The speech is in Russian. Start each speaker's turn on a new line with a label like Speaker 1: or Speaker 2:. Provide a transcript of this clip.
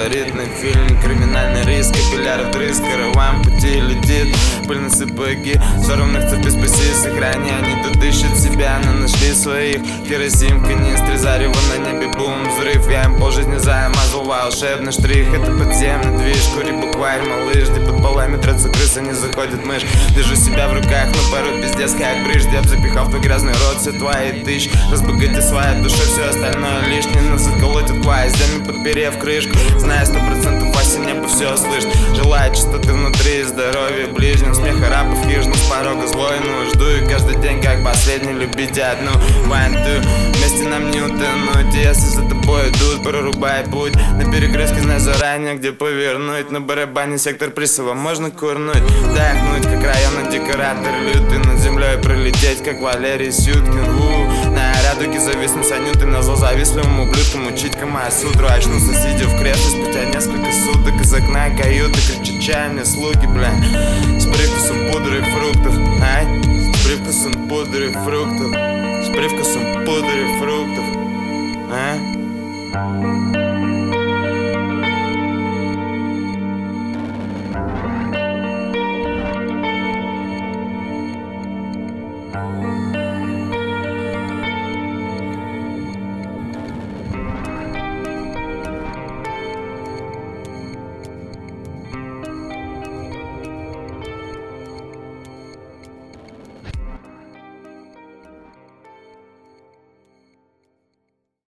Speaker 1: колоритный фильм, криминальный риск, капилляры вдрызг, караван пути летит, пыль на сапоги, сорванных цепи спаси, сохрани, они тут ищут себя, но нашли своих. Керосин в канистре, зарево на небе, бум, взрыв, я им полжизни замазал, волшебный штрих. Это подземный движ, кури букварь, малыш, где под полами трется крыса, не заходит мышь. Держу себя в руках, но порой пиздец как брыж, я б запихал в твой грязный рот все твои тысяч. Разбогати своей душе, все остальное лишнее, нас заколотят гвоздями, подперев крышку. Зная 100% Вася небо все слышит, желаю чистоты внутри, здоровья ближним, смеха рабов хижных с порога злой, но жду и каждый день как последний, любите одну, one, two, вместе нам не утонуть. Если за тобой идут, прорубай путь на перекрестке, знай заранее, где повернуть. На барабане сектор присова можно курнуть, вдохнуть, как районный декоратор лютый, над землей пролететь, как Валерий Сюткин. На радуге зависнуть санюты, на зло завистливым ублюдкам учить Камасутру. Очнулся, сидя в кресле спустя несколько суток, из окна каюты кричат чайные слуги, бля, с привкусом пудры и фруктов, ай, с привкусом пудры и фруктов, с привкусом пудры и фруктов, а?